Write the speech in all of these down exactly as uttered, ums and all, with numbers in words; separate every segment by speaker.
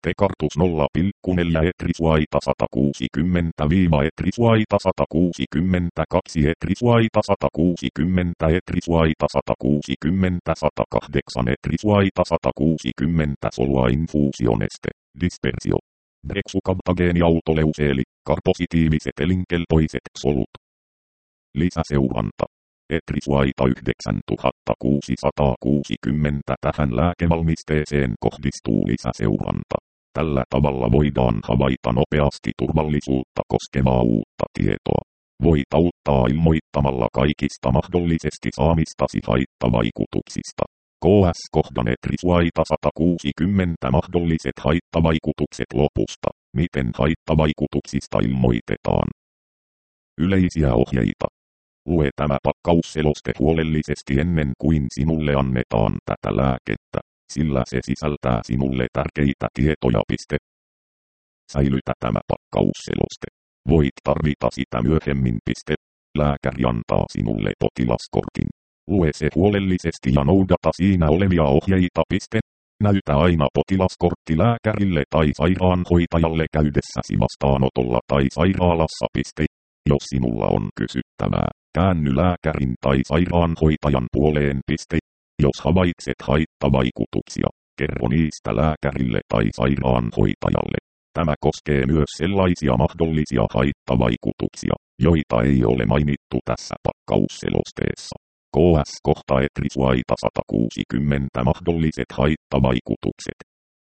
Speaker 1: Tekartus nolla pilkku neljä etrisuaita sata kuusikymmentä etrisuaita sata kuusikymmentäkaksi etrisuaita sata kuusikymmentä etrisuaita sata kuusikymmentä sata kahdeksan etrisuaita sata kuusikymmentä solua infuusioneste, dispersio. Brexukaptageeniautoleuseeli, karpositiiviset elinkelpoiset solut. Lisäseuranta. Etrisuaita yhdeksäntuhatta kuusisataakuusikymmentä tähän lääkevalmisteeseen kohdistuu lisäseuranta. Tällä tavalla voidaan havaita nopeasti turvallisuutta koskevaa uutta tietoa. Voit auttaa ilmoittamalla kaikista mahdollisesti saamistasi haittavaikutuksista. K S-kohdan etrisuaita sata kuusikymmentä mahdolliset haittavaikutukset lopusta. Miten haittavaikutuksista ilmoitetaan? Yleisiä ohjeita. Lue tämä pakkausseloste huolellisesti ennen kuin sinulle annetaan tätä lääkettä, sillä se sisältää sinulle tärkeitä tietoja. Piste. Säilytä tämä pakkausseloste. Voit tarvita sitä myöhemmin. Piste. Lääkäri antaa sinulle potilaskortin. Lue se huolellisesti ja noudata siinä olevia ohjeita. Piste. Näytä aina potilaskortti lääkärille tai sairaanhoitajalle käydessäsi vastaanotolla tai sairaalassa. Piste. Jos sinulla on kysyttävää, käänny lääkärin tai sairaanhoitajan puoleen. Piste. Jos havaitset haittavaikutuksia, kerro niistä lääkärille tai sairaanhoitajalle. Tämä koskee myös sellaisia mahdollisia haittavaikutuksia, joita ei ole mainittu tässä pakkausselosteessa. K S-kohta etrisuaita sata kuusikymmentä mahdolliset haittavaikutukset.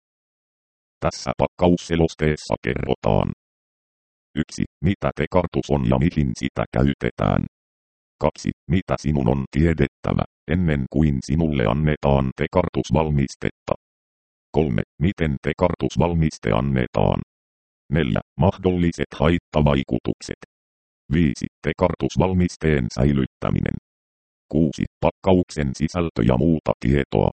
Speaker 1: Tässä pakkausselosteessa kerrotaan. yksi. Mitä tekartus on ja mihin sitä käytetään. kaksi. Mitä sinun on tiedettävä, ennen kuin sinulle annetaan tekartusvalmistetta. kolme. Miten tekartusvalmiste annetaan. neljä. Mahdolliset haittavaikutukset. viisi. Tekartusvalmisteen säilyttäminen. kuusi. Pakkauksen sisältö ja muuta tietoa.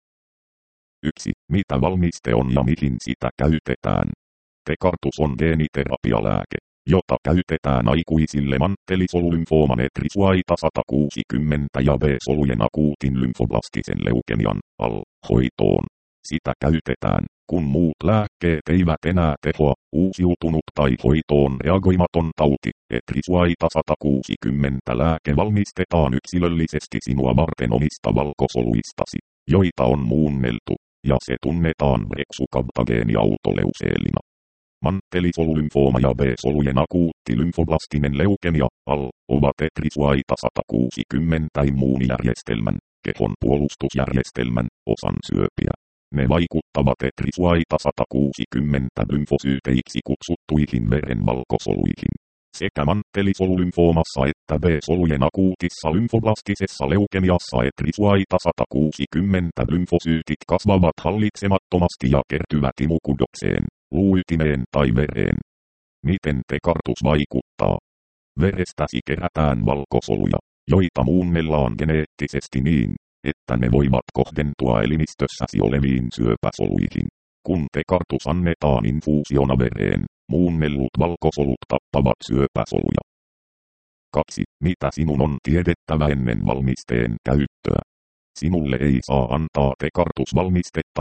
Speaker 1: yksi. Mitä valmiste on ja mihin sitä käytetään. Tekartus on geeniterapialääke, jota käytetään aikuisille mantelisolulymfooman etrisuaita sata kuusikymmentä ja B-solujen akuutin lymfoblastisen leukemian al. hoitoon. Sitä käytetään, kun muut lääkkeet eivät enää tehoa. Uusiutunut tai hoitoon reagoimaton tauti, etrisuaita sata kuusikymmentä lääke valmistetaan yksilöllisesti sinua varten omista valkosoluistasi, joita on muunneltu, ja se tunnetaan brexukaptageeniautoleuseelina. Mantelisolulymfooma ja B-solujen akuutti lymfoblastinen leukemia, al. ovat etrisuaita sata kuusikymmentä immuunijärjestelmän, kehon puolustusjärjestelmän, osan syöpiä. Ne vaikuttavat etrisuaita sata kuusikymmentä lymfosyyteiksi kutsuttuihin verenvalkosoluihin. Sekä mantelisolulymfoomassa että B-solujen akuutissa lymfoblastisessa leukemiassa etrisuaita sata kuusikymmentä lymfosyytit kasvavat hallitsemattomasti ja kertyvät imukudokseen, luuytimeen tai vereen. Miten tekartus vaikuttaa? Verestäsi kerätään valkosoluja, joita muunnellaan geneettisesti niin, että ne voivat kohdentua elimistössäsi oleviin syöpäsoluihin. Kun tekartus annetaan infuusiona vereen, muunnellut valkosolut tappavat syöpäsoluja. kaksi. Mitä sinun on tiedettävä ennen valmisteen käyttöä? Sinulle ei saa antaa tekartusvalmistetta,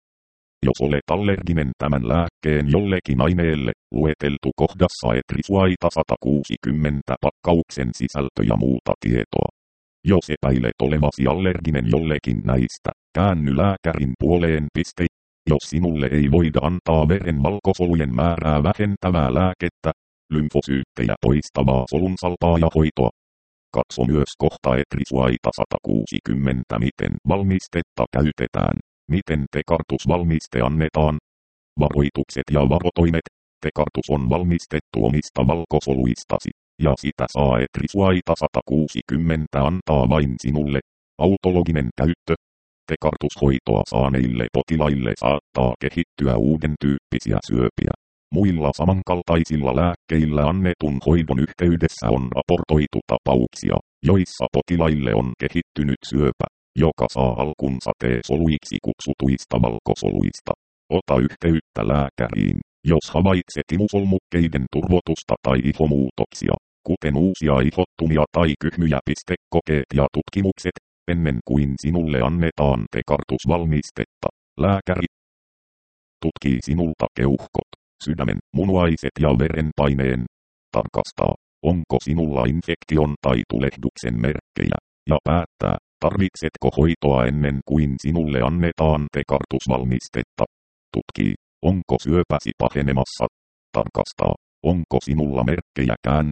Speaker 1: jos olet allerginen tämän lääkkeen jollekin aineelle, lueteltu kohdassa etrisuaita sata kuusikymmentä pakkauksen sisältö ja muuta tietoa. Jos epäilet olevasi allerginen jollekin näistä, käänny lääkärin puoleen. Piste. Jos sinulle ei voida antaa veren valkosolujen määrää vähentävää lääkettä, lymfosyyttejä poistavaa solunsalpaa ja hoitoa. Katso myös kohta etrisuaita sata kuusikymmentä miten valmistetta käytetään, miten tekartusvalmiste annetaan. Varoitukset ja varotoimet. Tekartus on valmistettu omista valkosoluistasi, ja sitä saa etrisuaita sata kuusikymmentä antaa vain sinulle. Autologinen käyttö. Tekartushoitoa saaneille potilaille saattaa kehittyä uuden tyyppisiä syöpiä. Muilla samankaltaisilla lääkkeillä annetun hoidon yhteydessä on raportoitu tapauksia, joissa potilaille on kehittynyt syöpä, joka saa alkunsa T-soluiksi kutsutuista valkosoluista. Ota yhteyttä lääkäriin, jos havaitset imusolmukkeiden turvotusta tai ihomuutoksia, kuten uusia ihottumia tai kyhmyjä. Kokeet ja tutkimukset, ennen kuin sinulle annetaan tekartusvalmistetta. Lääkäri Tutkii sinulta keuhkot, sydämen, munuaiset ja verenpaineen. Tarkastaa, onko sinulla infektion tai tulehduksen merkkejä, ja päättää, tarvitsetko hoitoa ennen kuin sinulle annetaan tekartusvalmistetta. Tutkii, onko syöpäsi pahenemassa. Tarkastaa, onko sinulla merkkejä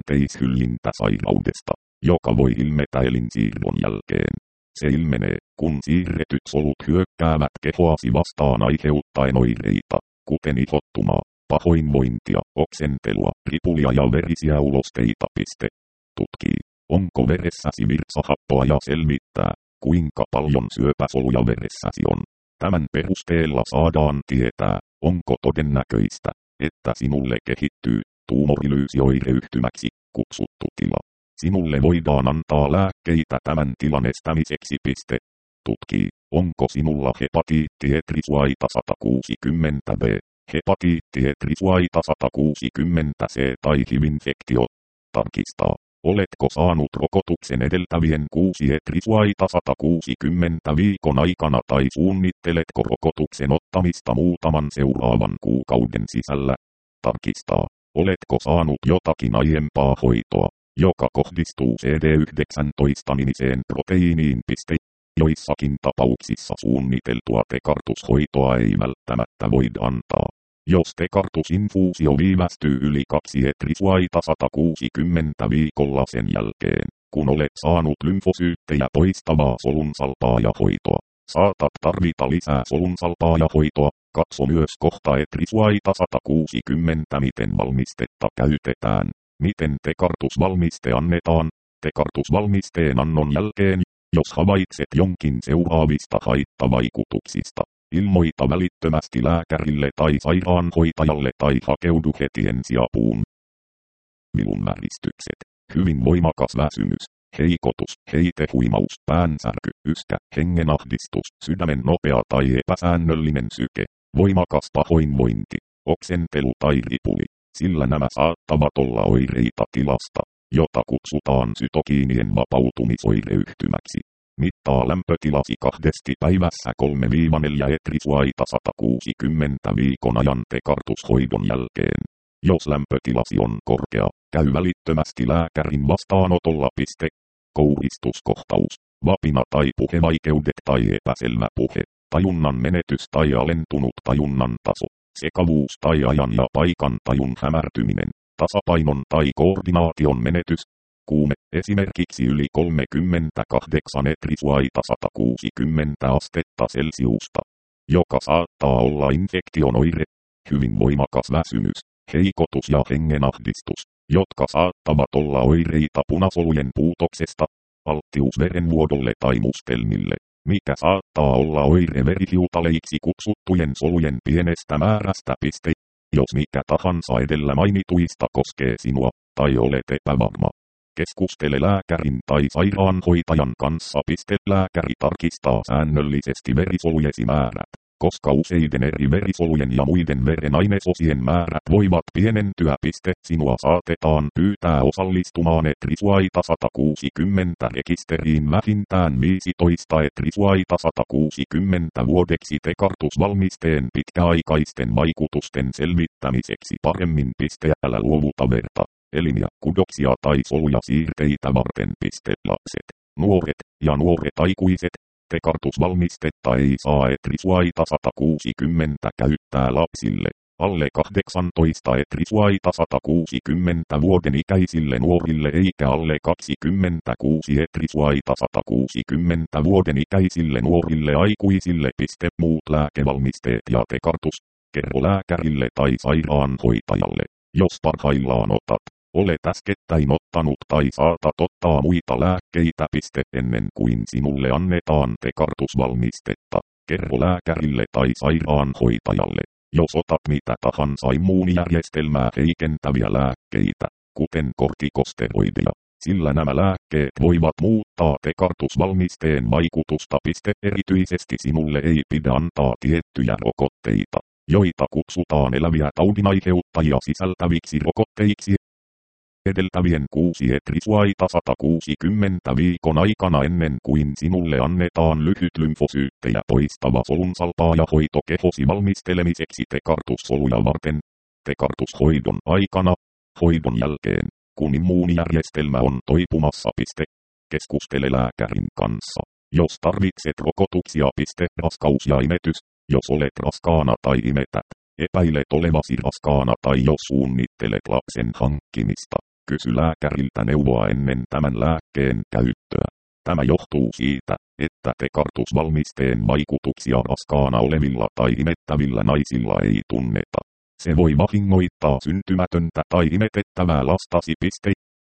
Speaker 1: käänteishyllintäsairaudesta, joka voi ilmetä elinsiirron jälkeen. Se ilmenee, kun siirretyt solut hyökkäävät kehoasi vastaan aiheuttaen oireita, kuten ihottumaa, pahoinvointia, oksentelua, ripulia ja verisiä ulosteita. Piste. Tutkii, onko veressäsi virtsahappoa ja selvittää, kuinka paljon syöpäsoluja veressäsi on. Tämän perusteella saadaan tietää, onko todennäköistä, että sinulle kehittyy tuumorilyysioireyhtymäksi kutsuttu tila. Sinulle voidaan antaa lääkkeitä tämän tilan estämiseksi. Piste. Tutkii, onko sinulla hepatiitti etrisuaita sata kuusikymmentä B, hepatiitti etrisuaita sata kuusikymmentä C tai H I V-infektio. Tarkistaa, oletko saanut rokotuksen edeltävien kuusi etrisuaita sata kuusikymmentä viikon aikana tai suunnitteletko rokotuksen ottamista muutaman seuraavan kuukauden sisällä. Tarkistaa, oletko saanut jotakin aiempaa hoitoa, joka kohdistuu C D yhdeksäntoista-nimiseen proteiiniin. Piste. Joissakin tapauksissa suunniteltua tekartushoitoa ei välttämättä voida antaa. Jos tekartusinfuusio viivästyy yli kaksi etrisuaita sata kuusikymmentä viikolla sen jälkeen, kun olet saanut lymfosyyttejä poistavaa solunsalpaajahoitoa, saatat tarvita lisää solunsalpaajahoitoa. Katso myös kohta etrisuaita sata kuusikymmentä miten valmistetta käytetään. Miten tekartusvalmiste annetaan? Tekartusvalmisteen annon jälkeen, jos havaitset jonkin seuraavista haittavaikutuksista, ilmoita välittömästi lääkärille tai sairaanhoitajalle tai hakeudu heti ensiapuun. Vilun väristykset, hyvin voimakas väsymys, heikotus, heitehuimaus, päänsärky, yskä, hengenahdistus, sydämen nopea tai epäsäännöllinen syke, voimakas pahoinvointi, oksentelu tai ripuli, sillä nämä saattavat olla oireita tilasta, jota kutsutaan sytokiinien vapautumisoireyhtymäksi. Mittaa lämpötilasi kahdesti päivässä kolme neljä etrisuaita sata kuusikymmentä viikon ajan tekartushoidon jälkeen. Jos lämpötilasi on korkea, käy välittömästi lääkärin vastaanotolla. Piste. Kouristuskohtaus, vapina tai puhevaikeudet tai epäselvä puhe, tajunnan menetys tai alentunut tajunnan taso, sekavuus tai ajan ja paikan tajun hämärtyminen, tasapainon tai koordinaation menetys, kuume, esimerkiksi yli kolmekymmentäkahdeksan etrisuaita sata kuusikymmentä astetta Celsiusta, joka saattaa olla infektion oire, hyvin voimakas väsymys, heikotus ja hengenahdistus, jotka saattavat olla oireita punasolujen puutoksesta, alttius verenvuodolle tai mustelmille, mikä saattaa olla oire verihiutaleiksi kutsuttujen solujen pienestä määrästä. Piste. Jos mikä tahansa edellä mainituista koskee sinua, tai olet epävarma, keskustele lääkärin tai sairaanhoitajan kanssa. Piste. Lääkäri tarkistaa säännöllisesti verisolujesi määrät, koska useiden eri verisolujen ja muiden verenainesosien määrät voivat pienentyä. Piste. Sinua saatetaan pyytää osallistumaan etrisuaita sata kuusikymmentä rekisteriin vähintään viisitoista etrisuaita sata kuusikymmentä vuodeksi tekartusvalmisteen pitkäaikaisten vaikutusten selvittämiseksi paremmin. Piste. Älä luovuta verta, elimiä, kudoksia tai soluja siirteitä varten. Piste. Lapset, nuoret ja nuoret aikuiset. Tekartusvalmistetta ei saa etrisuaita sata kuusikymmentä käyttää lapsille, alle kahdeksantoista etrisuaita sata kuusikymmentä vuoden ikäisille nuorille eikä alle kaksikymmentäkuusi etrisuaita sata kuusikymmentä vuoden ikäisille nuorille aikuisille. Piste. Muut lääkevalmisteet ja tekartus, kerro lääkärille tai sairaanhoitajalle, jos parhaillaan otat, olet äskettäin ottanut tai saatat ottaa muita lääkkeitä. Piste. Ennen kuin sinulle annetaan tekartusvalmistetta, kerro lääkärille tai sairaanhoitajalle, jos otat mitä tahansa immuunijärjestelmää heikentäviä lääkkeitä, kuten kortikosteroideja, sillä nämä lääkkeet voivat muuttaa tekartusvalmisteen vaikutusta. Piste. Erityisesti sinulle ei pidä antaa tiettyjä rokotteita, joita kutsutaan eläviä taudinaiheuttajia sisältäviksi rokotteiksi. edeltävien kuusi etrisuaita sata kuusikymmentä viikon aikana ennen kuin sinulle annetaan lyhyt lymfosyyttejä poistava solunsalpaa ja hoito kehosi valmistelemiseksi tekartussoluja varten. Tekartushoidon aikana, hoidon jälkeen, kun immuunijärjestelmä on toipumassa. Piste. Keskustele lääkärin kanssa. Jos tarvitset rokotuksia. Piste. Raskaus ja imetys. Jos olet raskaana tai imetät, epäilet olevasi raskaana tai jos suunnittelet lapsen hankkimista, kysy lääkäriltä neuvoa ennen tämän lääkkeen käyttöä. Tämä johtuu siitä, että tekartusvalmisteen vaikutuksia raskaana olevilla tai imettävillä naisilla ei tunneta. Se voi vahingoittaa syntymätöntä tai imetettävää lastasi. Piste.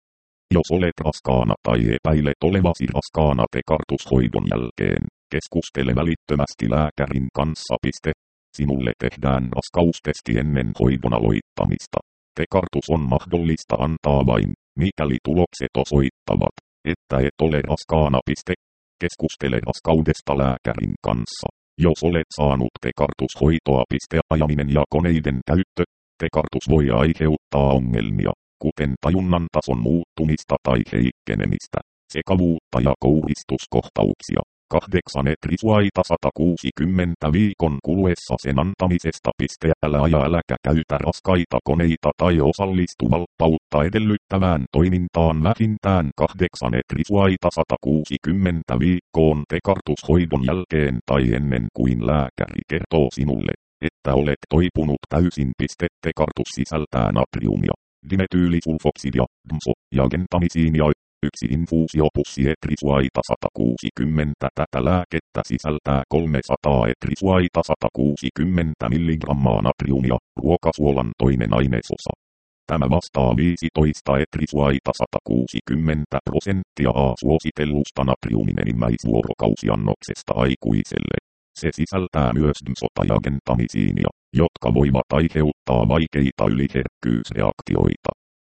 Speaker 1: Jos olet raskaana tai epäilet olevasi raskaana tekartushoidon jälkeen, keskustele välittömästi lääkärin kanssa. Piste. Sinulle tehdään raskaustesti ennen hoidon aloittamista. Tekartus on mahdollista antaa vain, mikäli tulokset osoittavat, että et ole raskaana. Piste. Keskustele raskaudesta lääkärin kanssa. Jos olet saanut tekartushoitoa. Piste. Ajaminen ja koneiden käyttö. Tekartus voi aiheuttaa ongelmia, kuten tajunnan tason muuttumista tai heikkenemistä, sekavuutta ja kouristuskohtauksia. kahdeksan etrisuaita sata kuusikymmentä viikon kuluessa sen antamisesta. Piste. Älä ja äläkä käytä raskaita koneita tai osallistu valppautta edellyttävään toimintaan vähintään kahdeksan etrisuaita sata kuusikymmentä viikkoon tekartushoidon jälkeen tai ennen kuin lääkäri kertoo sinulle, että olet toipunut täysin. Piste. Tekartus sisältää natriumia, dimetyylisulfoksidia, D M S O, ja gentamisiinia. Yksi infuusiopussi etrisuaita sata kuusikymmentä. Tätä lääkettä sisältää kolmesataa etrisuaita sata kuusikymmentä milligrammaa natriumia, ruokasuolan toinen ainesosa. Tämä vastaa viisitoista etrisuaita sata kuusikymmentä prosenttia A suositellusta natriumin enimmäisvuorokausiannoksesta aikuiselle. Se sisältää myös D M S Ota ja gentamisiinia, jotka voivat aiheuttaa vaikeita yliherkkyysreaktioita.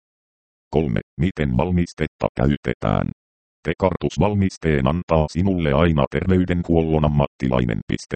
Speaker 1: kolme. Miten valmistetta käytetään? Tekartusvalmisteen antaa sinulle aina terveydenhuollon ammattilainen. Piste.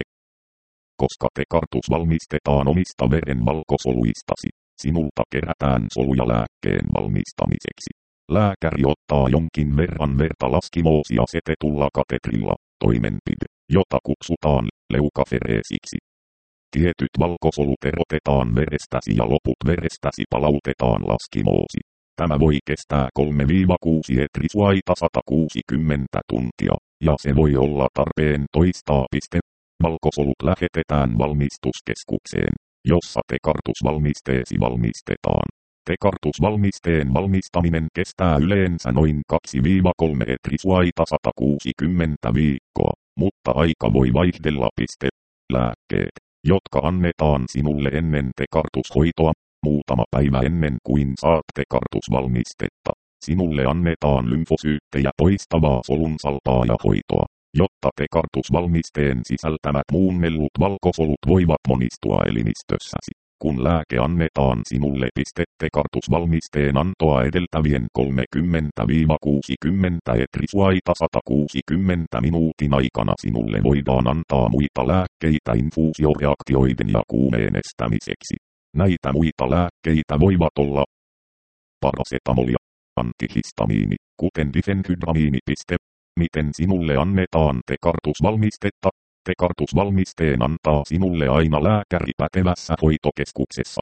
Speaker 1: Koska tekartus valmistetaan omista veren valkosoluistasi, sinulta kerätään soluja lääkkeen valmistamiseksi. Lääkäri ottaa jonkin verran verta laskimoosi-asetetulla katetrilla, toimenpide, jota kutsutaan leukafereesiksi. Tietyt valkosolut erotetaan verestäsi ja loput verestäsi palautetaan laskimoosi. Tämä voi kestää kolme kuusi etrisuaita sata kuusikymmentä tuntia, ja se voi olla tarpeen toistaa. Piste. Valkosolut lähetetään valmistuskeskukseen, jossa tekartusvalmisteesi valmistetaan. Tekartusvalmisteen valmistaminen kestää yleensä noin kaksi kolme etrisuaita sata kuusikymmentä viikkoa, mutta aika voi vaihdella. Piste. Lääkkeet, jotka annetaan sinulle ennen tekartushoitoa, muutama päivä ennen kuin saat tekartusvalmistetta, sinulle annetaan lymfosyyttejä poistavaa solunsalpaa ja hoitoa, jotta tekartusvalmisteen sisältämät muunnellut valkosolut voivat monistua elimistössäsi. Kun lääke annetaan sinulle. Piste. Tekartusvalmisteen antoa edeltävien kolmekymmentä kuusikymmentä etrisuaita sata kuusikymmentä minuutin aikana sinulle voidaan antaa muita lääkkeitä infuusioreaktioiden ja kuumeen estämiseksi. Näitä muita lääkkeitä voivat olla parasetamoli ja antihistamiini, kuten difenhydramiini. Miten sinulle annetaan tekartusvalmistetta? Tekartusvalmisteen antaa sinulle aina lääkäri pätevässä hoitokeskuksessa.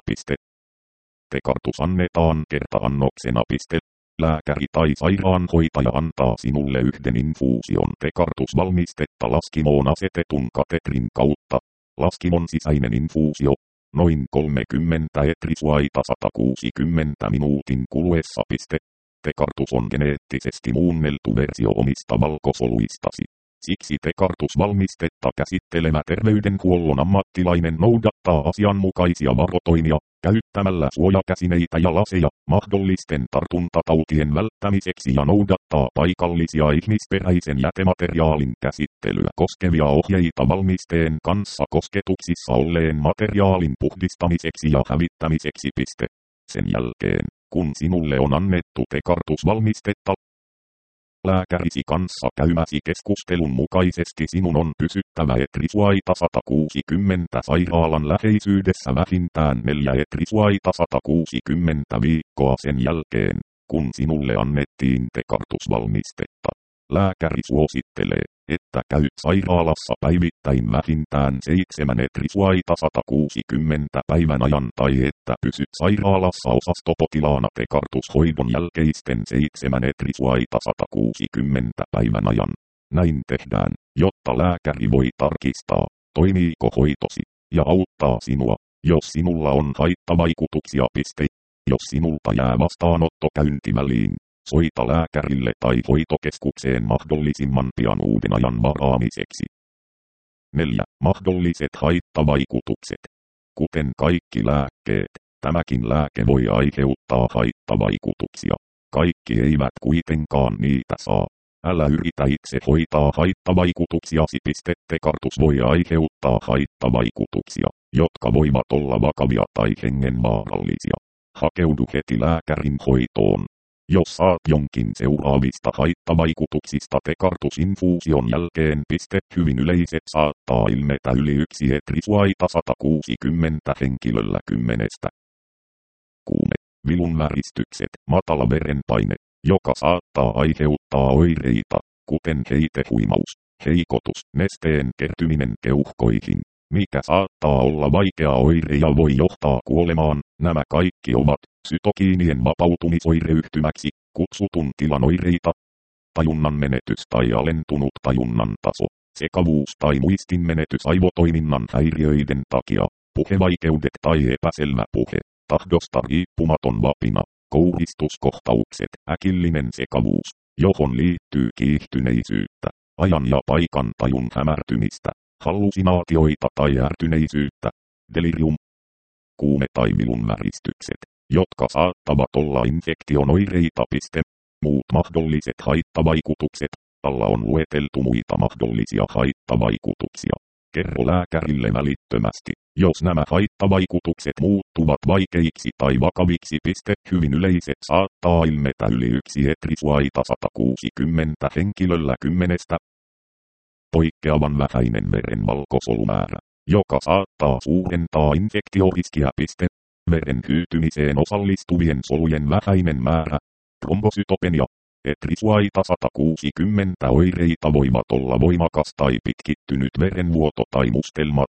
Speaker 1: Tekartus annetaan kerta-annoksena. Lääkäri tai sairaanhoitaja antaa sinulle yhden infuusion tekartusvalmistetta laskimoon asetetun katetrin kautta. Laskimon sisäinen infuusio. Noin kolmekymmentä etrisuaita sata kuusikymmentä minuutin kuluessa. Tekartus on geneettisesti muunneltu versio omista valkosoluistasi. Siksi tekartusvalmistetta käsittelevä terveydenhuollon ammattilainen noudattaa asianmukaisia varotoimia, käyttämällä suojakäsineitä ja laseja mahdollisten tartuntatautien välttämiseksi ja noudattaa paikallisia ihmisperäisen jätemateriaalin käsittelyä koskevia ohjeita valmisteen kanssa kosketuksissa olleen materiaalin puhdistamiseksi ja hävittämiseksi. Sen jälkeen, kun sinulle on annettu tekartusvalmistetta, lääkärisi kanssa käymäsi keskustelun mukaisesti sinun on pysyttävä etrisuaita sata kuusikymmentä sairaalan läheisyydessä vähintään neljä etrisuaita sata kuusikymmentä viikkoa sen jälkeen, kun sinulle annettiin tekartusvalmistetta. Lääkäri suosittelee, että käyt sairaalassa päivittäin vähintään seitsemän etrisuaita sata kuusikymmentä päivän ajan tai että pysyt sairaalassa osastopotilaana tekartushoidon jälkeisten seitsemän etrisuaita sata kuusikymmentä päivän ajan. Näin tehdään, jotta lääkäri voi tarkistaa, toimiiko hoitosi, ja auttaa sinua, jos sinulla on haittavaikutuksia. Piste. Jos sinulta jää vastaanottokäynti väliin, soita lääkärille tai hoitokeskukseen mahdollisimman pian uuden ajan varaamiseksi. neljä. Mahdolliset haittavaikutukset. Kuten kaikki lääkkeet, tämäkin lääke voi aiheuttaa haittavaikutuksia. Kaikki eivät kuitenkaan niitä saa. Älä yritä itse hoitaa haittavaikutuksiasi. Tekartus voi aiheuttaa haittavaikutuksia, jotka voivat olla vakavia tai hengenvaarallisia. Hakeudu heti lääkärin hoitoon. Jos saat jonkin seuraavista haittavaikutuksista tekartusinfuusion jälkeen. Hyvin yleiset saattaa ilmetä yli yksi etrisuaita sata kuusikymmentä henkilöllä kymmenestä. Kuume, vilunväristykset, matala verenpaine, joka saattaa aiheuttaa oireita, kuten heitehuimaus, heikotus, nesteen kertyminen keuhkoihin, mikä saattaa olla vaikea oire ja voi johtaa kuolemaan. Nämä kaikki ovat sytokiinien vapautumisoireyhtymäksi kutsutun tilan oireita. Tajunnan menetys tai alentunut tajunnan taso, sekavuus tai muistin menetys aivotoiminnan häiriöiden takia, puhevaikeudet tai epäselvä puhe, tahdosta riippumaton vapina, kouristuskohtaukset, äkillinen sekavuus, johon liittyy kiihtyneisyyttä, ajan ja paikan tajun hämärtymistä, hallusinaatioita tai ärtyneisyyttä, delirium, kuume tai vilunväristykset, jotka saattavat olla infektion oireita. Muut mahdolliset haittavaikutukset, alla on lueteltu muita mahdollisia haittavaikutuksia. Kerro lääkärille välittömästi, jos nämä haittavaikutukset muuttuvat vaikeiksi tai vakaviksi. Hyvin yleiset saattaa ilmetä yli yksi etrisuaita sata kuusikymmentä henkilöllä kymmenestä. Poikkeavan vähäinen verenvalkosolumäärä, joka saattaa suurentaa infektioriskiä. Veren hyytymiseen osallistuvien solujen vähäinen määrä, trombosytopenia, etrisuaita sata kuusikymmentä oireita voivat olla voimakas tai pitkittynyt verenvuoto tai mustelmat.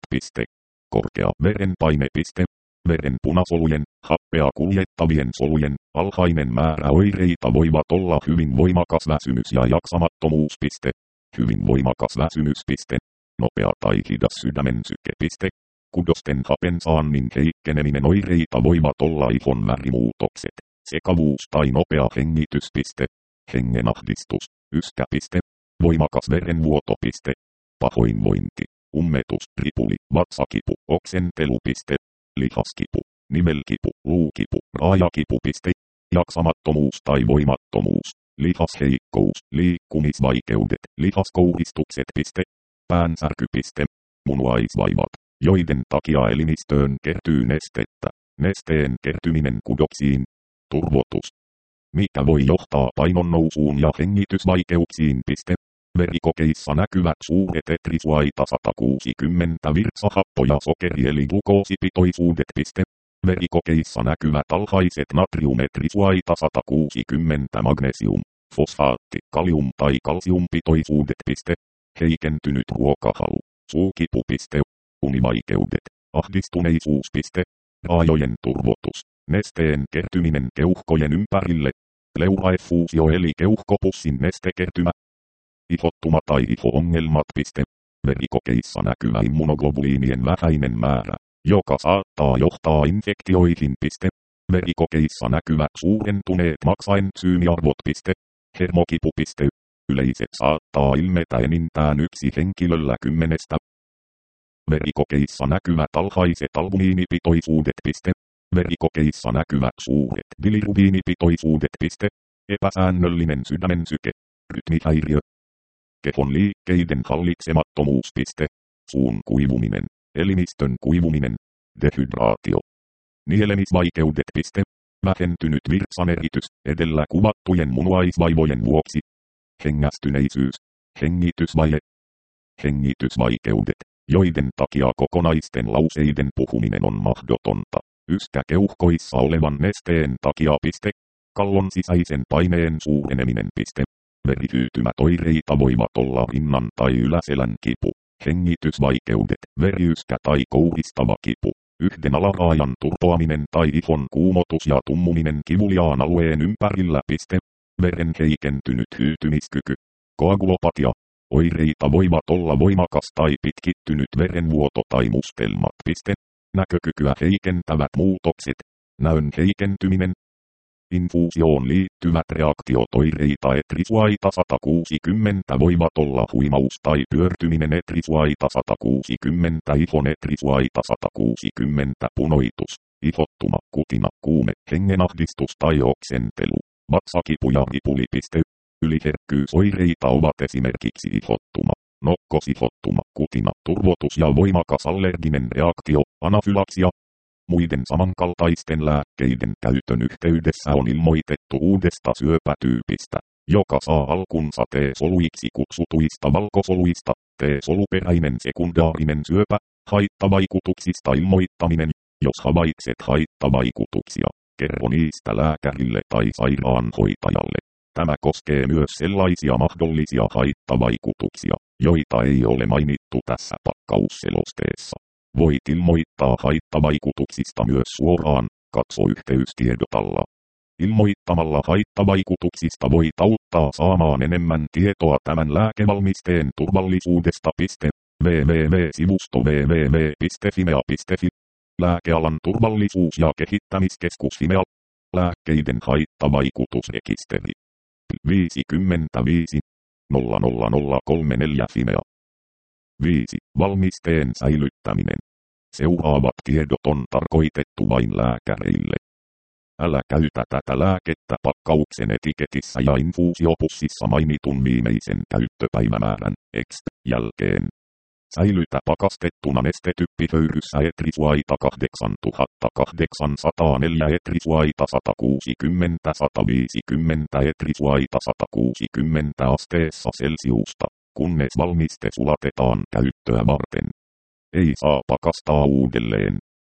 Speaker 1: Korkea verenpaine. Veren punasolujen, happea kuljettavien solujen, alhainen määrä oireita voivat olla hyvin voimakas väsymys ja jaksamattomuus. Hyvin voimakas väsymys. Nopea tai hidas sydämen syke. Kudosten hapensaannin heikkeneminen oireita voivat olla ihon värimuutokset, sekavuus tai nopea hengitys. Hengenahdistus, yskä. Voimakas verenvuoto. Pahoinvointi, ummetus, ripuli, vatsakipu, oksentelu. Lihaskipu, nivelkipu, luukipu, raajakipu. Jaksamattomuus tai voimattomuus, lihasheikkous, liikkumisvaikeudet, lihaskouristukset. Päänsärky. Munuaisvaivat, joiden takia elimistöön kertyy nestettä, nesteen kertyminen kudoksiin, turvotus, mikä voi johtaa painonnousuun ja hengitysvaikeuksiin. Verikokeissa näkyvät suuret etrisuaita sata kuusikymmentä virtsahappo- ja sokeri- eli glukoosipitoisuudet. Verikokeissa näkyvät alhaiset natriumetrisuaita sata kuusikymmentä magnesium, fosfaatti, kalium- tai kalsiumpitoisuudet. Heikentynyt ruokahalu, suukipu. Univaikeudet, ahdistuneisuus. Raajojen turvotus, nesteen kertyminen keuhkojen ympärille, pleuraeffuusio eli keuhkopussin nestekertymä, ihottuma tai iho-ongelmat. Verikokeissa näkyvä immunoglobuliinien vähäinen määrä, joka saattaa johtaa infektioihin. Verikokeissa näkyvät suurentuneet maksaentsyymiarvot. Hermokipu. Yleiset saattaa ilmetä enintään yksi henkilöllä kymmenestä. Verikokeissa näkyvät alhaiset albumiinipitoisuudet. Verikokeissa näkyvät suuret bilirubiinipitoisuudet. Epäsäännöllinen sydämen syke, rytmihäiriö, kehon liikkeiden hallitsemattomuus. Suun kuivuminen, elimistön kuivuminen, dehydraatio, nielemisvaikeudet. Vähentynyt virtsaneritys edellä kuvattujen munuaisvaivojen vuoksi. Hengästyneisyys, hengitysvaje, hengitysvaikeudet, joiden takia kokonaisten lauseiden puhuminen on mahdotonta, yskä keuhkoissa olevan nesteen takia. kallon sisäisen paineen suureneminen. Piste. Verihyytymätoireita voivat olla rinnan tai yläselän kipu, hengitysvaikeudet, veriyskä tai kouristava kipu, yhden alaraajan turpoaminen tai ihon kuumotus ja tummuminen kivuliaan alueen ympärillä. Piste. Veren heikentynyt hyytymiskyky, koagulopatia. Oireita voivat olla voimakas tai pitkittynyt verenvuoto tai mustelmat. Piste. Näkökykyä heikentävät muutokset, näön heikentyminen. Infuusioon liittyvät reaktiotoireita. Etrisuaita sata kuusikymmentä voivat olla huimaus tai pyörtyminen. Etrisuaita sata kuusikymmentä ihon. Etrisuaita sata kuusikymmentä punoitus, ihottuma, kutina, kuume, hengenahdistus tai oksentelu, vatsakipu ja ripuli. Piste. Yliherkkyysoireita ovat esimerkiksi ihottuma, nokkosihottuma, kutina, turvotus ja voimakas allerginen reaktio, anafylaksia. Muiden samankaltaisten lääkkeiden käytön yhteydessä on ilmoitettu uudesta syöpätyypistä, joka saa alkunsa T-soluiksi kutsutuista valkosoluista. T-soluperäinen sekundaarinen syöpä, haittavaikutuksista ilmoittaminen. Jos havaitset haittavaikutuksia, kerro niistä lääkärille tai sairaanhoitajalle. Tämä koskee myös sellaisia mahdollisia haittavaikutuksia, joita ei ole mainittu tässä pakkausselosteessa. Voit ilmoittaa haittavaikutuksista myös suoraan, katso yhteystiedotalla. Ilmoittamalla haittavaikutuksista voit auttaa saamaan enemmän tietoa tämän lääkevalmisteen turvallisuudesta. www.sivusto www piste fimea piste fi. Lääkealan turvallisuus- ja kehittämiskeskus Fimea. Lääkkeiden haittavaikutusrekisteri. viisikymmentäviisi nolla nolla nolla kolmekymmentäneljä Fimea. viisi. Valmisteen säilyttäminen. Seuraavat tiedot on tarkoitettu vain lääkäreille. Älä käytä tätä lääkettä pakkauksen etiketissä ja infuusiopussissa mainitun viimeisen käyttöpäivämäärän X jälkeen. Säilytä pakastettuna nestetyppihöyryssä Etrisuaita kahdeksantuhattakahdeksansataaneljä, Etrisuaita sata kuusikymmentä sata viisikymmentä, Etrisuaita sata kuusikymmentä asteessa Celsiusta, kunnes valmiste sulatetaan käyttöä varten. Ei saa pakastaa uudelleen.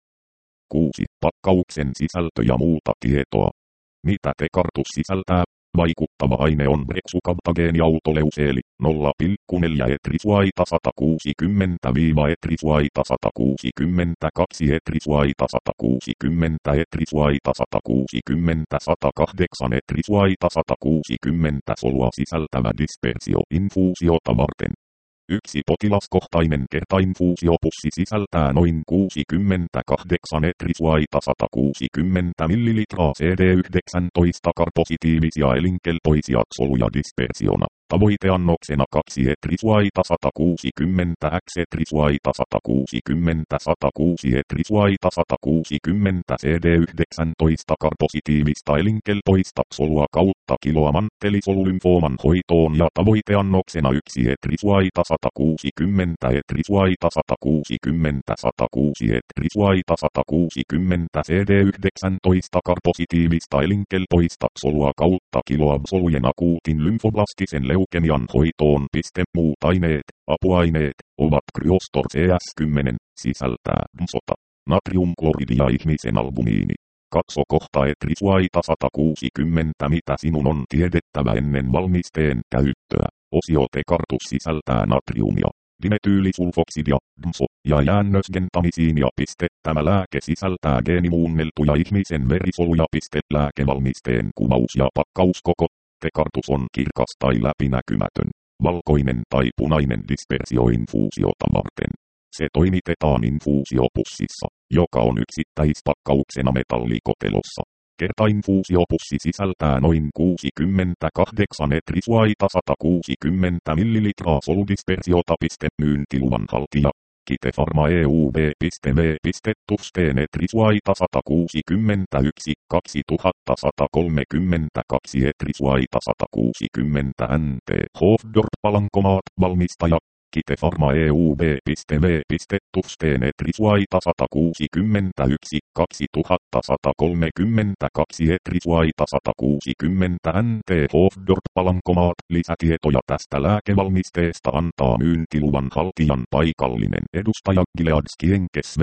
Speaker 1: kuusi. Pakkauksen sisältö ja muuta tietoa. Mitä tekartus sisältää? Vaikuttava aine on brexukaptageeniautoleuseeli, nolla pilkku neljä Etrisuaita sata kuusikymmentä Etrisuaita sata kuusikymmentäkaksi, Etrisuaita sata kuusikymmentä, Etrisuaita sata kuusikymmentä sata kahdeksan, Etrisuaita sata kuusikymmentä solua sisältävä dispersio infuusiota varten. Yksi potilaskohtainen kertainfuusiopussi sisältää noin kuusikymmentäkahdeksan Etrisuaita sata kuusikymmentä millilitraa C D yhdeksäntoista karpositiivisia elinkelpoisia soluja dispersiona. Tavoiteannoksena kaksi Etrisuaita sata kuusikymmentä x Etrisuaita sata kuusikymmentä sata kuusi Etrisuaita sata kuusikymmentä C D yhdeksäntoista karpositiivista elinkelpoista solua kautta kiloa mantelisolulymfooman hoitoon ja tavoiteannoksena yksi Etrisuaita sata kuusikymmentä Etrisuaita sata kuusikymmentä sata kuusi Etrisuaita sata kuusikymmentä C D yhdeksäntoista karpositiivista elinkelpoista solua kautta kiloa solujen akuutin lymfoblastisen leukemian hoitoon. Muut aineet, apuaineet, ovat Kryostor C S kymmenen, sisältää bnsota, natriumkloridi ja ihmisen albumiini. Katso kohta Etrisuaita sata kuusikymmentä, mitä sinun on tiedettävä ennen valmisteen käyttöä. Osio tekartus sisältää natriumia, dimetyylisulfoksidia, bnso, ja jäännösgentamisiinia. Tämä lääke sisältää geenimuunneltuja ihmisen verisoluja. Lääkevalmisteen kuvaus ja pakkauskoko. Tekartus on kirkas tai läpinäkymätön, valkoinen tai punainen dispersioinfuusiota varten. Se toimitetaan infuusiopussissa, joka on yksittäispakkauksena metallikotelossa. Kertainfuusiopussi sisältää noin kuusikymmentäkahdeksan Etrisuaita sata kuusikymmentä millilitraa soludispersiota. Myyntiluvan haltija Kite Pharma E U V V. Tusteen Etrisuaita sata kuusikymmentäyksi kaksituhattasata kolmekymmentäkaksi Etrisuaita sata kuusikymmentä N T Hofdorp Palankomaat valmistaja Kite Pharma E U V V. Tusteen Etrisuaita sata kuusikymmentäyksi kaksituhattasata kolmekymmentäkaksi Etrisuaita sata kuusikymmentä N T Hofdorp Palankomaat. Lisätietoja tästä lääkevalmisteesta antaa myyntiluvan haltijan paikallinen edustaja Gilead Skienke Svedena.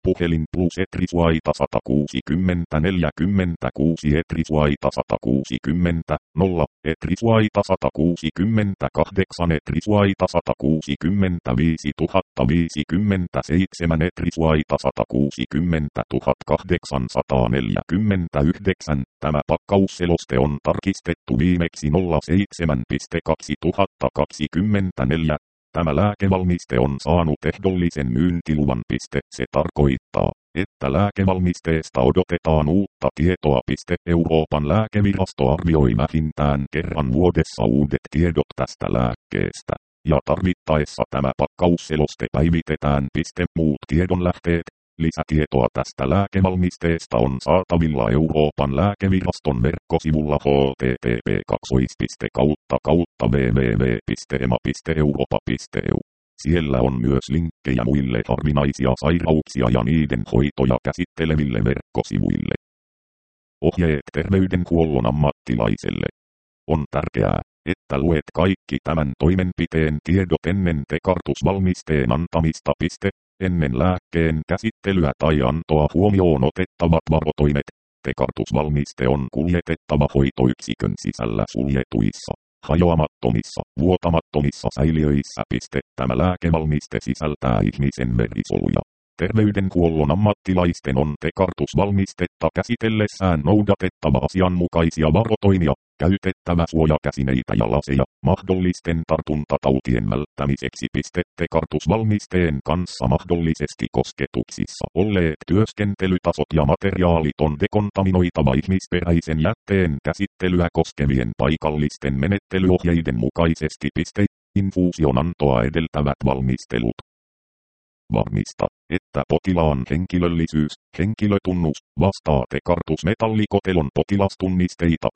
Speaker 1: puhelin plus Etrisuaita sata kuusikymmentä neljäkymmentäkuusi Etrisuaita sata kuusikymmentä nolla Etrisuaita sata kuusikymmentäkahdeksan Etrisuaita sata kuusikymmentäviisi tuhatta viisikymmentäseitsemän Etrisuaita sata kuusikymmentä tuhatkahdeksansataaneljäkymmentäyhdeksän. Tämä pakkausseloste on tarkistettu viimeksi nolla seitsemän kaksituhattakaksikymmentäneljä. Tämä lääkevalmiste on saanut ehdollisen myyntiluvan. Se tarkoittaa, että lääkevalmisteesta odotetaan uutta tietoa. Euroopan lääkevirasto arvioi vähintään kerran vuodessa uudet tiedot tästä lääkkeestä, ja tarvittaessa tämä pakkausseloste päivitetään. Muut tiedonlähteet. Lisätietoa tästä lääkevalmisteesta on saatavilla Euroopan lääkeviraston verkkosivulla h t t p kautta kautta w w w piste e m a piste europa piste e u. Siellä on myös linkkejä muille harvinaisia sairauksia ja niiden hoitoja käsitteleville verkkosivuille. Ohjeet terveydenhuollon ammattilaiselle. On tärkeää, että luet kaikki tämän toimenpiteen tiedot ennen tekartusvalmisteen antamista. Ennen lääkkeen käsittelyä tai antoa huomioon otettavat varotoimet. Tekartusvalmiste on kuljetettava hoitoyksikön sisällä suljetuissa, hajoamattomissa, vuotamattomissa säiliöissä. Tämä lääkevalmiste sisältää ihmisen verisoluja. Terveydenhuollon ammattilaisten on tekartusvalmistetta käsitellessään noudatettava asianmukaisia varotoimia, käytettävä suojakäsineitä ja laseja mahdollisten tartuntatautien välttämiseksi. Tekartusvalmisteen kanssa mahdollisesti kosketuksissa olleet työskentelytasot ja materiaalit on dekontaminoitava ihmisperäisen jätteen käsittelyä koskevien paikallisten menettelyohjeiden mukaisesti. Infuusion antoa edeltävät valmistelut. Varmista, että potilaan henkilöllisyys, henkilötunnus, vastaa tekartusmetallikotelon potilastunnisteita.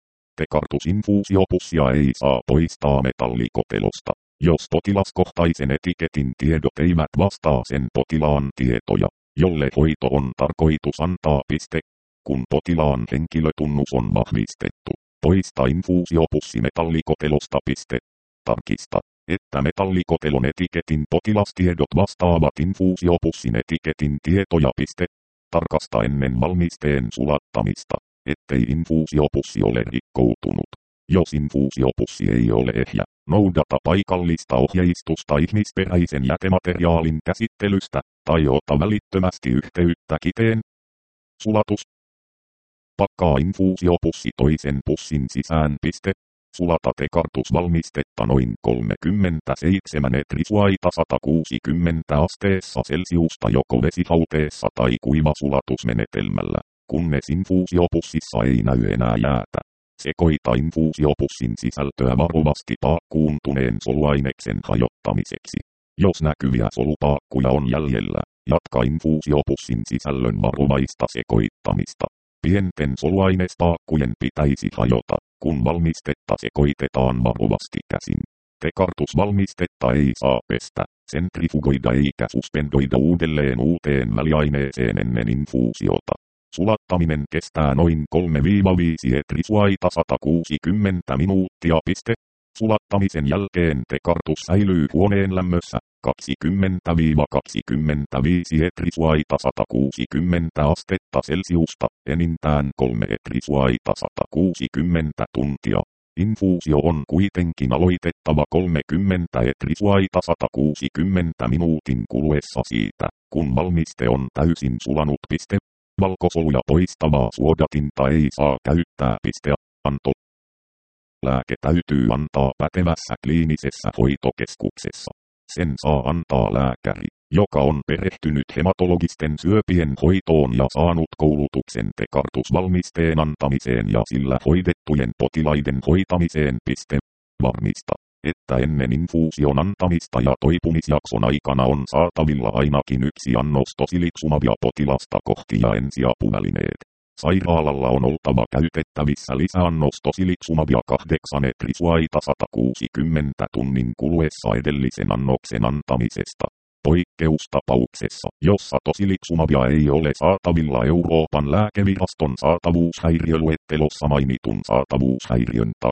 Speaker 1: Tekartusinfuusiopussia ei saa poistaa metallikotelosta, jos potilaskohtaisen etiketin tiedot eivät vastaa sen potilaan tietoja, jolle hoito on tarkoitus antaa. Kun potilaan henkilötunnus on vahvistettu, poista infuusiopussi metallikotelosta. Tarkista, että metallikotelon etiketin potilastiedot vastaavat infuusiopussin etiketin tietoja. Tarkasta ennen valmisteen sulattamista, ettei infuusiopussi ole rikkoutunut. Jos infuusiopussi ei ole ehjä, noudata paikallista ohjeistusta ihmisperäisen jätemateriaalin käsittelystä, tai ota välittömästi yhteyttä kiteen. Sulatus. Pakkaa infuusiopussi toisen pussin sisään. Sulata tekartusvalmistetta noin kolmekymmentäseitsemän Etrisuaita sata kuusikymmentä asteessa Celsiusta joko vesihauteessa tai kuivasulatusmenetelmällä, kunnes infuusiopussissa ei näy enää jäätä. Sekoita infuusiopussin sisältöä varovasti paakkuuntuneen soluaineksen hajottamiseksi. Jos näkyviä solupaakkuja on jäljellä, jatka infuusiopussin sisällön varovaista sekoittamista. Pienten soluainespaakkujen pitäisi hajota, kun valmistetta sekoitetaan varovasti käsin. Tekartusvalmistetta ei saa pestä, sentrifugoida eikä suspendoida uudelleen uuteen väliaineeseen ennen infuusiota. Sulattaminen kestää noin kolme viisi Etrisuaita sata kuusikymmentä minuuttia. Sulattamisen jälkeen tekartus säilyy huoneen lämmössä kaksikymmentä kaksikymmentäviisi Etrisuaita sata kuusikymmentä astetta Celsiusta enintään kolme Etrisuaita sata kuusikymmentä tuntia. Infuusio on kuitenkin aloitettava kolmekymmentä Etrisuaita sata kuusikymmentä minuutin kuluessa siitä, kun valmiste on täysin sulanut. Valkosoluja poistavaa suodatinta ei saa käyttää. Anto. Lääke täytyy antaa pätevässä kliinisessä hoitokeskuksessa. Sen saa antaa lääkäri, joka on perehtynyt hematologisten syöpien hoitoon ja saanut koulutuksen tekartusvalmisteen antamiseen ja sillä hoidettujen potilaiden hoitamiseen. Varmista, että ennen infuusion antamista ja toipumisjakson aikana on saatavilla ainakin yksi annos tosilikzumabia potilasta kohti ja ensiapuvälineet. Sairaalalla on oltava käytettävissä lisäannos tosilikzumabia kahdeksan Etrisuaita sata kuusikymmentä tunnin kuluessa edellisen annoksen antamisesta. Poikkeustapauksessa, jossa tosilikzumabia ei ole saatavilla Euroopan lääkeviraston saatavuushäiriöluettelossa mainitun saatavuushäiriön takia,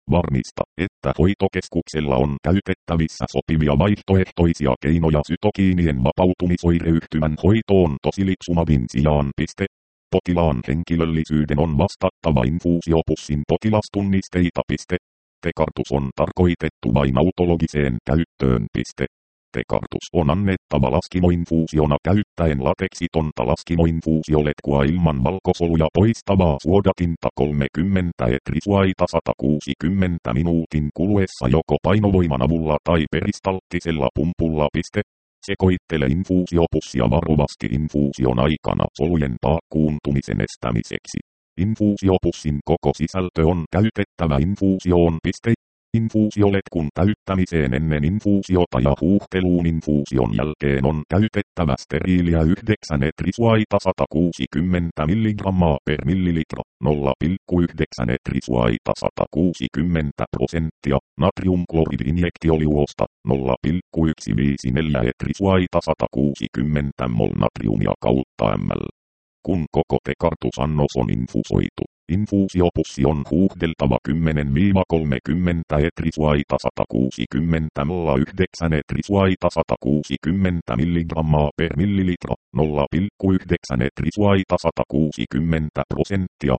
Speaker 1: Varmista, että hoitokeskuksella on käytettävissä sopivia vaihtoehtoisia keinoja sytokiinien vapautumisoireyhtymän hoitoon tosiliksumadin sijaan. Piste. Potilaan henkilöllisyyden on vastattava infuusiopussin potilastunnisteita. Piste. Tekartus on tarkoitettu vain autologiseen käyttöön. Piste. Tekartus on annettava laskimoinfuusiona käyttäen lateksitonta laskimoinfuusioletkua ilman valkosoluja poistavaa suodatinta kolmekymmentä etrisuaita sata kuusikymmentä minuutin kuluessa joko painovoiman avulla tai peristalttisella pumpulla. Piste. Sekoittele infuusiopussia varovasti infuusion aikana solujen paakkuuntumisen estämiseksi. Infuusiopussin koko sisältö on käytettävä infuusioon. Piste. Infuusioletkun täyttämiseen ennen infuusiota ja huuhteluun infuusion jälkeen on käytettävä steriiliä yhdeksän etrisuaita sata kuusikymmentä milligrammaa per millilitra, nolla pilkku yhdeksän etrisuaita sata kuusikymmentä prosenttia, natriumkloridinjektioliuosta, nolla pilkku sata viisikymmentäneljä etrisuaita sata kuusikymmentä mol natriumia kautta ml. Kun koko tekartusannos on infusoitu, infuusiopussi on huuhdeltava kymmenen kolmekymmentä etrisuaita sata kuusikymmentä nolla yhdeksän etrisuaita sata kuusikymmentä milligrammaa per millilitra, nolla pilkku yhdeksän etrisuaita sata kuusikymmentä prosenttia,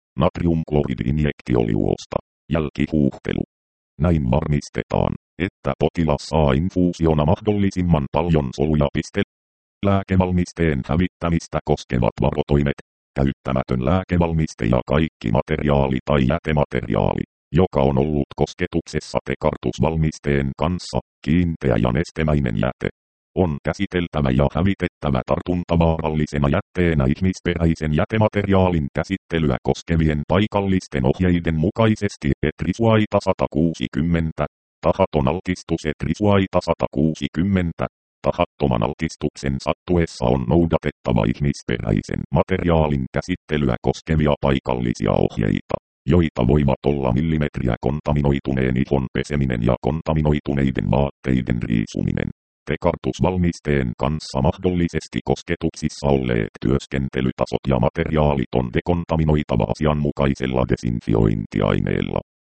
Speaker 1: natriumkloridinjektioliuosta. Jälkihuuhtelu. Näin varmistetaan, että potilas saa infuusiona mahdollisimman paljon soluja. Piste. Lääkevalmisteen hävittämistä koskevat varotoimet. Käyttämätön lääkevalmiste ja kaikki materiaali tai jätemateriaali, joka on ollut kosketuksessa tekartusvalmisteen kanssa, kiinteä ja nestemäinen jäte, on käsiteltävä ja hävitettävä tartuntavaarallisena jätteenä ihmisperäisen jätemateriaalin käsittelyä koskevien paikallisten ohjeiden mukaisesti. Etrisuaita sata kuusikymmentä, tahaton altistus etrisuaita sata kuusikymmentä. Tahattoman altistuksen sattuessa on noudatettava ihmisperäisen materiaalin käsittelyä koskevia paikallisia ohjeita, joita voivat olla millimetriä kontaminoituneen ihon peseminen ja kontaminoituneiden vaatteiden riisuminen. Tekartusvalmisteen kanssa mahdollisesti kosketuksissa olleet työskentelytasot ja materiaalit on dekontaminoitava asianmukaisella desinfiointiaineella.